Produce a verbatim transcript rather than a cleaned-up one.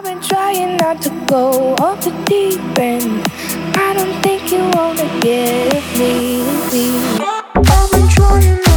been trying not to go off the deep end. I don't think you wanna get me. I've been trying not